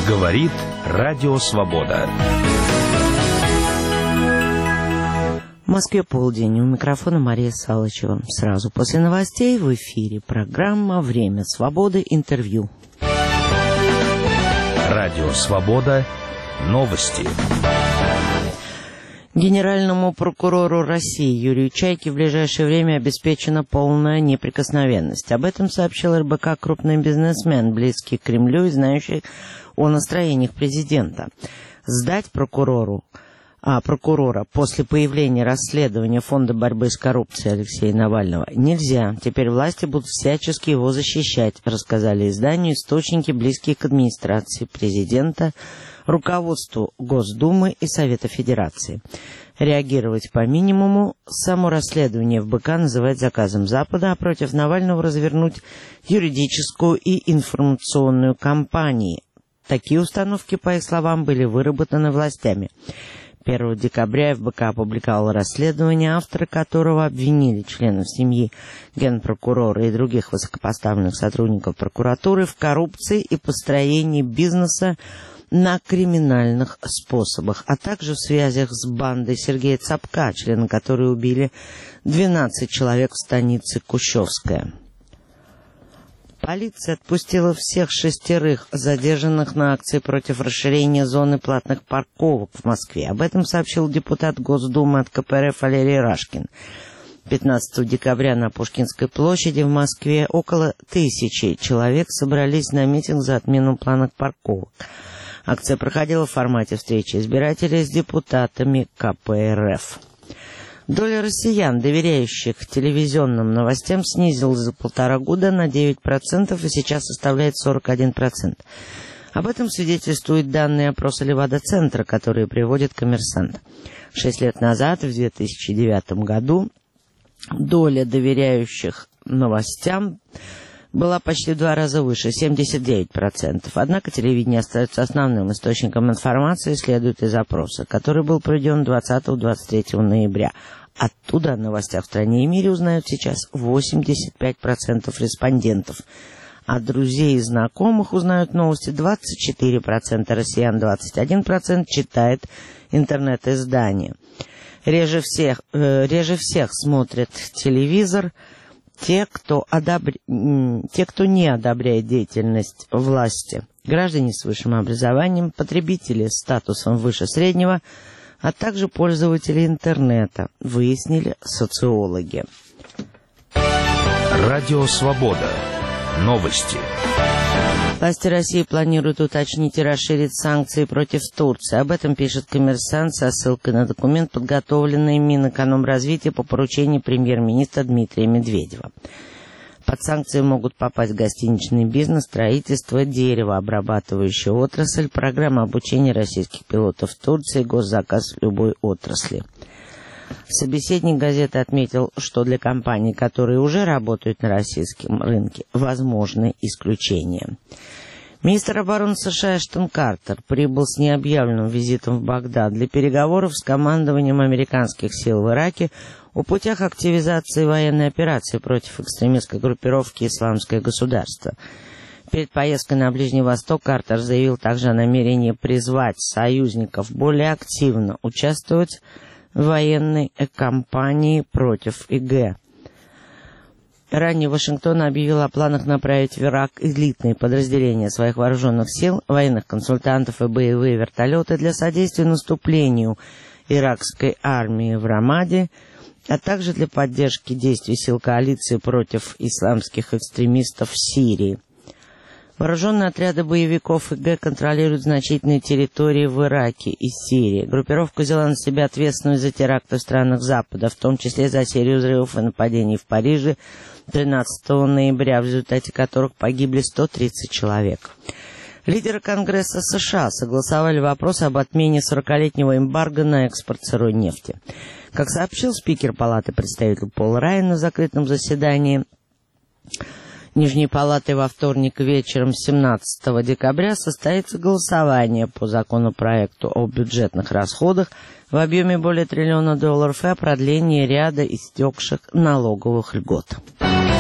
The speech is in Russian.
Говорит Радио Свобода. В Москве полдень. У микрофона Мария Салычева. Сразу после новостей в эфире программа «Время свободы. Интервью». Радио Свобода. Новости. Генеральному прокурору России Юрию Чайке в ближайшее время обеспечена полная неприкосновенность. Об этом сообщил РБК крупный бизнесмен, близкий к Кремлю и знающий о настроениях президента. Сдать прокурора после появления расследования Фонда борьбы с коррупцией Алексея Навального нельзя. Теперь власти будут всячески его защищать, рассказали изданию источники, близкие к администрации президента, руководству Госдумы и Совета Федерации. Реагировать по минимуму. Само расследование в БК называют заказом Запада, а против Навального развернуть юридическую и информационную кампанию. Такие установки, по их словам, были выработаны властями. 1 декабря ФБК опубликовал расследование, авторы которого обвинили членов семьи генпрокурора и других высокопоставленных сотрудников прокуратуры в коррупции и построении бизнеса на криминальных способах, а также в связях с бандой Сергея Цапка, члены которой убили 12 человек в станице Кущевская. Полиция отпустила всех 6 задержанных на акции против расширения зоны платных парковок в Москве. Об этом сообщил депутат Госдумы от КПРФ Валерий Рашкин. 15 декабря на Пушкинской площади в Москве около 1000 человек собрались на митинг за отмену платных парковок. Акция проходила в формате встречи избирателей с депутатами КПРФ. Доля россиян, доверяющих телевизионным новостям, снизилась за 1,5 года на 9% и сейчас составляет 41%. Об этом свидетельствуют данные опроса Левада-центра, которые приводит «Коммерсант». 6 лет назад, в 2009 году, доля доверяющих новостям была почти в 2 раза выше, 79%. Однако телевидение остается основным источником информации, следует из опроса, который был проведен 20-23 ноября. Оттуда о новостях в стране и мире узнают сейчас 85% респондентов. От друзей и знакомых узнают новости 24%, россиян 21% читает интернет-издания. Реже всех смотрят телевизор те, кто не одобряет деятельность власти, граждане с высшим образованием, потребители с статусом выше среднего, а также пользователи интернета, выяснили социологи. Радио Свобода. Новости. Власти России планируют уточнить и расширить санкции против Турции. Об этом пишет «Коммерсант» со ссылкой на документ, подготовленный Минэкономразвития по поручению премьер-министра Дмитрия Медведева. Под санкции могут попасть гостиничный бизнес, строительство, деревообрабатывающая отрасль, программа обучения российских пилотов в Турции, госзаказ в любой отрасли. Собеседник газеты отметил, что для компаний, которые уже работают на российском рынке, возможны исключения. Министр обороны США Эштон Картер прибыл с необъявленным визитом в Багдад для переговоров с командованием американских сил в Ираке о путях активизации военной операции против экстремистской группировки «Исламское государство». Перед поездкой на Ближний Восток Картер заявил также о намерении призвать союзников более активно участвовать в военной кампании против ИГ. Ранее Вашингтон объявил о планах направить в Ирак элитные подразделения своих вооруженных сил, военных консультантов и боевые вертолеты для содействия наступлению иракской армии в Рамаде, а также для поддержки действий сил коалиции против исламских экстремистов в Сирии. Вооруженные отряды боевиков ИГ контролируют значительные территории в Ираке и Сирии. Группировка взяла на себя ответственность за теракты в странах Запада, в том числе за серию взрывов и нападений в Париже 13 ноября, в результате которых погибли 130 человек. Лидеры Конгресса США согласовали вопрос об отмене 40-летнего эмбарго на экспорт сырой нефти. Как сообщил спикер Палаты представителей Пол Райан на закрытом заседании Нижней Палаты во вторник вечером 17 декабря состоится голосование по законопроекту о бюджетных расходах в объеме более $1 триллиона и о продлении ряда истекших налоговых льгот.